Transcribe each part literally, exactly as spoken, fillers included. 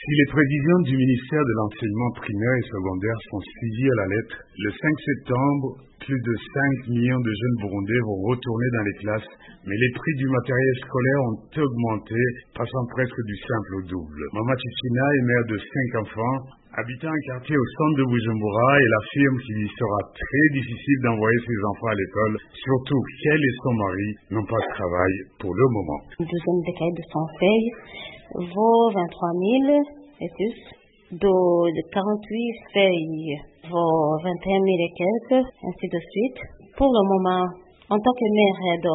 Si les prévisions du ministère de l'enseignement primaire et secondaire sont suivies à la lettre, le cinq septembre, plus de cinq millions de jeunes Burundais vont retourner dans les classes, mais les prix du matériel scolaire ont augmenté, passant presque du simple au double. Mama Chichina est mère de cinq enfants, habitant un quartier au centre de Bujumbura, elle affirme qu'il lui sera très difficile d'envoyer ses enfants à l'école, surtout qu'elle et son mari n'ont pas de travail pour le moment. Une douzaine de cahiers de cent feuilles vaut vingt-trois mille et plus. De quarante-huit feuilles vaut vingt et un mille et quelques, ainsi de suite. Pour le moment, en tant que mère de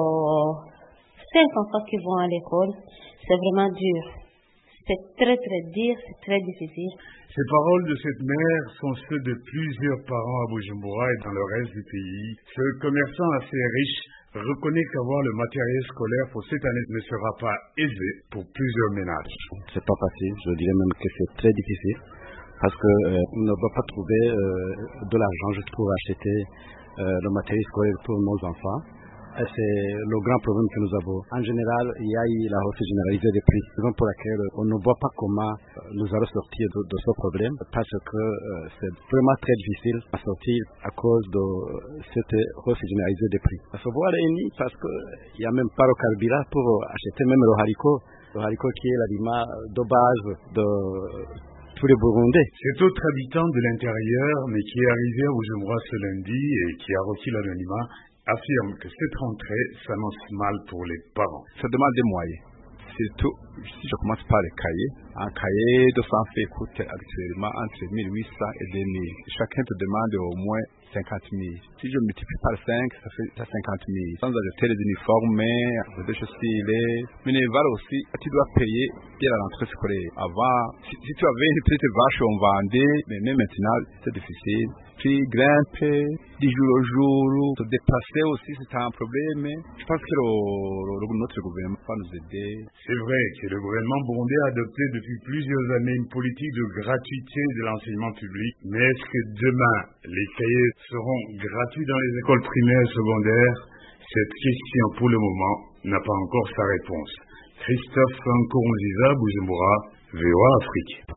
cinq enfants qui vont à l'école, c'est vraiment dur. C'est très très dur, c'est très difficile. Ces paroles de cette mère sont ceux de plusieurs parents à Bujumbura et dans le reste du pays. Ce commerçant assez riche reconnaît qu'avoir le matériel scolaire pour cette année ne sera pas aisé pour plusieurs ménages. C'est pas facile, je dirais même que c'est très difficile parce que euh, on ne va pas trouver euh, de l'argent juste pour acheter euh, le matériel scolaire pour nos enfants. Et c'est le grand problème que nous avons. En général, il y a eu la hausse généralisée des prix, raison pour laquelle on ne voit pas comment nous allons sortir de, de ce problème, parce que euh, c'est vraiment très difficile à sortir à cause de cette hausse généralisée des prix. Ça se voit réuni parce qu'il n'y a même pas le carburant pour acheter même le haricot, le haricot qui est l'aliment de base de tous les Burundais. Cet autre habitant de l'intérieur, mais qui est arrivé à Bujumbura ce lundi et qui a requis l'anonymat, affirme que cette rentrée s'annonce mal pour les parents. Ça demande des moyens. Surtout, si je commence par les cahiers, un cahier de cent feuilles coûte actuellement entre mille huit cents et deux mille. Chacun te demande au moins cinquante mille. Si je multiplie par cinq, ça fait cinquante mille. Sans ajouter les uniformes, les chaussures, mais les vales aussi, tu dois payer dès la rentrée scolaire. Avant, si, si tu avais une petite vache, on vendait, mais même maintenant, c'est difficile. Puis grimper, du jour au jour, se déplacer aussi, c'est un problème. Mais je pense que le, le, notre gouvernement va nous aider. C'est vrai que le gouvernement burundais a adopté depuis plusieurs années une politique de gratuité de l'enseignement public. Mais est-ce que demain, les cahiers seront gratuits dans les écoles primaires et secondaires? Cette question, pour le moment, n'a pas encore sa réponse. Christophe Nkurunziza, Bujumbura, V O A Afrique.